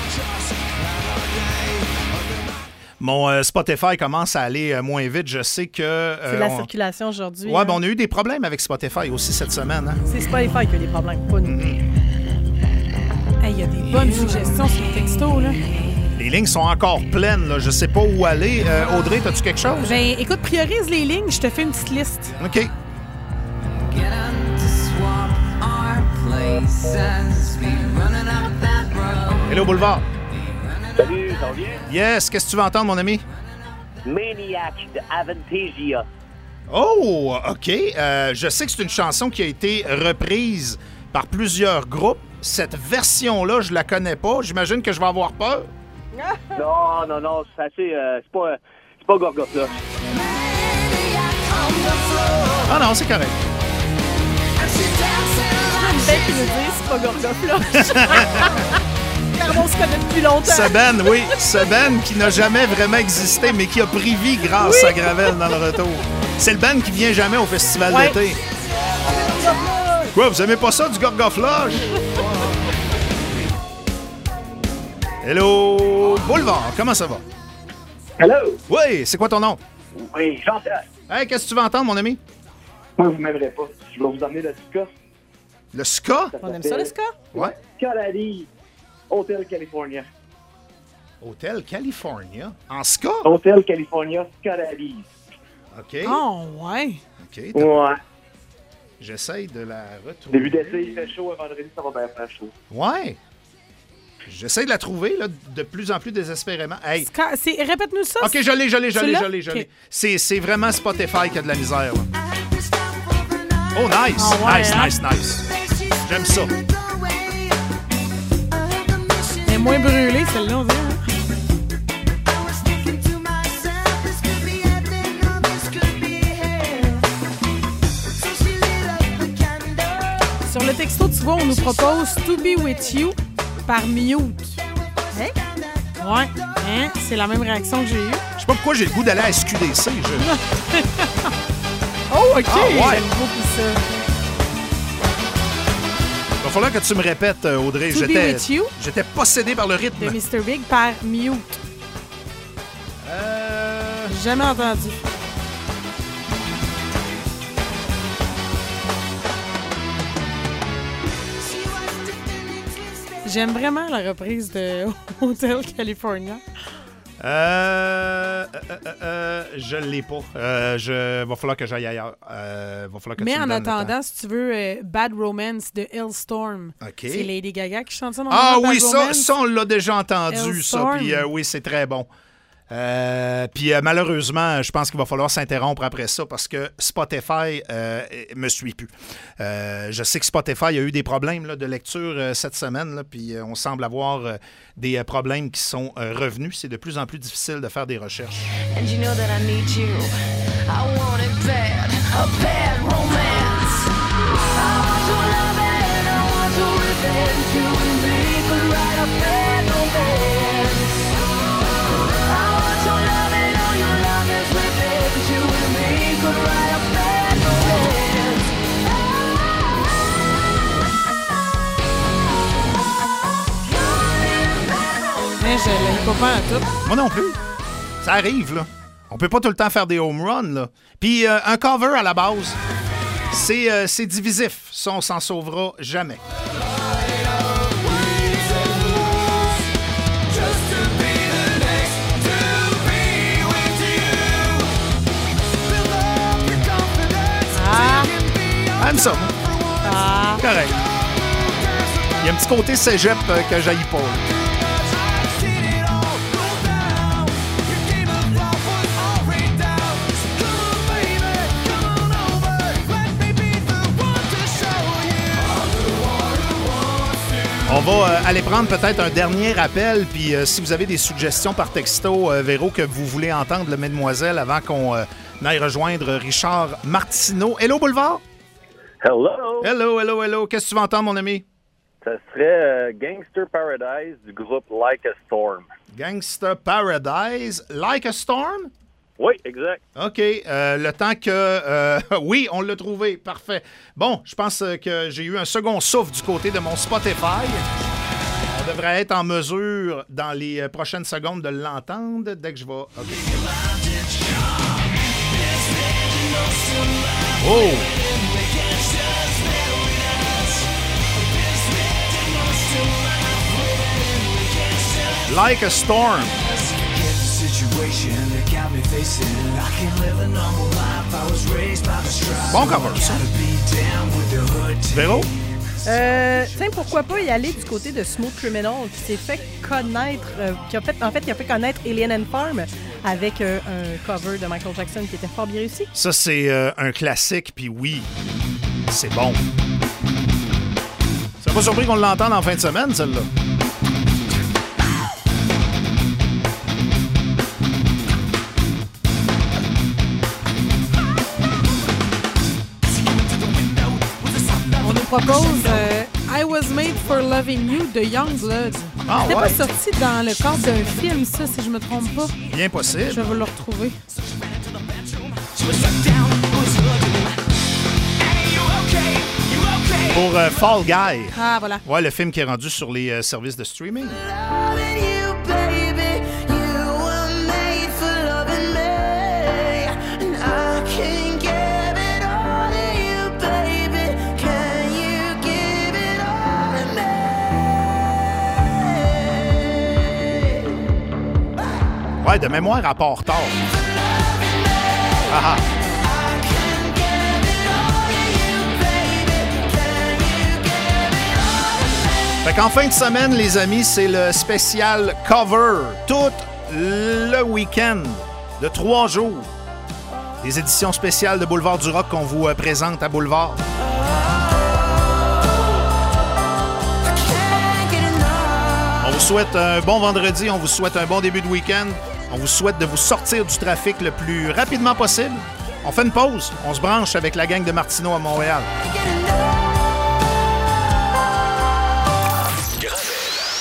Mon Spotify commence à aller moins vite. Je sais que... c'est la circulation aujourd'hui. Ouais, ben on a eu des problèmes avec Spotify aussi cette semaine. Hein? C'est Spotify qui a des problèmes, pas nous. Il y a des bonnes suggestions sur le texto, là. Les lignes sont encore pleines, là. Je sais pas où aller. Audrey, as-tu quelque chose? Ben, écoute, priorise les lignes, je te fais une petite liste. OK. Hello, Boulevard. Salut, ça va bien? Yes, qu'est-ce que tu veux entendre, mon ami? Maniac de Avantasia. Oh, OK. Je sais que c'est une chanson qui a été reprise par plusieurs groupes. Cette version-là, je la connais pas. J'imagine que je vais avoir peur. Non, c'est assez... c'est pas Gorgofla. Ah non, c'est correct. Peut-être qu'il nous dit c'est pas Gorgofla. Car on se connaît depuis longtemps. Ce band, oui. Ce band qui n'a jamais vraiment existé, mais qui a pris vie grâce à Gravel dans le retour. C'est le band qui vient jamais au festival d'été. Quoi, vous aimez pas ça, du Gorgoflage? Hello, Boulevard, comment ça va? Hello! Oui, c'est quoi ton nom? Oui, Jean-Pierre. Hey, qu'est-ce que tu veux entendre, mon ami? Moi, vous m'aimerez pas. Je vais vous emmener le ska. Le ska? On aime ça, le ska? Ouais. Scalari, Hotel California. Hotel California? En ska? Hotel California, Scalari. OK. Oh, ouais. OK. Ouais. J'essaye de la retrouver. Début d'été, il fait chaud. Vendredi, ça va bien faire chaud. Ouais. J'essaie de la trouver là, de plus en plus désespérément. Hey. Répète-nous ça. OK, je l'ai. Okay. C'est vraiment Spotify qui a de la misère. Là. Oh, nice. Oh, ouais, nice. J'aime ça. Elle est moins brûlée, celle-là, on dirait. Sur le texto, tu vois, on nous propose To Be With You par Mute. Hein? Ouais. Hein? C'est la même réaction que j'ai eue. Je sais pas pourquoi j'ai le goût d'aller à SQDC. Oh, OK. Ah, ouais. J'aime beaucoup ça. Il va falloir que tu me répètes, Audrey. To Be With You. J'étais possédé par le rythme. De Mr. Big par Mute. Jamais entendu. J'aime vraiment la reprise de Hotel California. Je l'ai pas. Va falloir que j'aille ailleurs. Mais en attendant, si tu veux, Bad Romance de Hellstorm. OK. C'est Lady Gaga qui chante ça. Oui, ça, on l'a déjà entendu, ça. Puis oui, c'est très bon. Puis malheureusement, je pense qu'il va falloir s'interrompre après ça parce que Spotify me suit plus. Je sais que Spotify a eu des problèmes là, de lecture cette semaine, là, puis on semble avoir des problèmes qui sont revenus. C'est de plus en plus difficile de faire des recherches. And you know that I need you. I want it bad, a bad romance. I want your love and I want your revenge. You and me could write a bad romance. I want your love and all your love is revenge. You and me could write a bad romance. Mais je l'ai pas fait à tout. Moi non plus. Ça arrive, là. On peut pas tout le temps faire des home runs, là. Puis un cover à la base, c'est divisif. Ça, on s'en sauvera jamais. J'aime ça, moi. Correct. Il y a un petit côté cégep que j'haïs pas. On va aller prendre peut-être un dernier appel, puis si vous avez des suggestions par texto, Véro, que vous voulez entendre, le Mesdemoiselles, avant qu'on aille rejoindre Richard Martineau. Hello, Boulevard! Hello! Hello! Qu'est-ce que tu vas entendre, mon ami? Ça serait Gangster Paradise du groupe Like a Storm. Gangster Paradise, Like a Storm? Oui, exact. OK. Le temps que... oui, on l'a trouvé. Parfait. Bon, je pense que j'ai eu un second souffle du côté de mon Spotify. On devrait être en mesure, dans les prochaines secondes, de l'entendre dès que je vais... OK. Oh! Like a Storm. Bon cover, ça. Véro? Tiens, pourquoi pas y aller du côté de Smooth Criminal qui s'est fait connaître, qui a fait connaître Alien and Farm avec un cover de Michael Jackson qui était fort bien réussi. Ça, c'est un classique, puis oui, c'est bon. C'est pas surpris qu'on l'entende en fin de semaine, celle-là. On nous propose I Was Made for Loving You de Youngblood. Ah, C'était ouais. pas sorti dans le cadre d'un film, ça, si je me trompe pas. Bien possible. Je vais vous le retrouver. Pour Fall Guy. Ah, voilà. Ouais, le film qui est rendu sur les services de streaming. Ouais, de mémoire à Port-Tard. Ah ah. Fait qu'en fin de semaine, les amis, c'est le spécial cover. Tout le week-end de 3 jours. Des éditions spéciales de Boulevard du Rock qu'on vous présente à Boulevard. On vous souhaite un bon vendredi, on vous souhaite un bon début de week-end. On vous souhaite de vous sortir du trafic le plus rapidement possible. On fait une pause, on se branche avec la gang de Martineau à Montréal.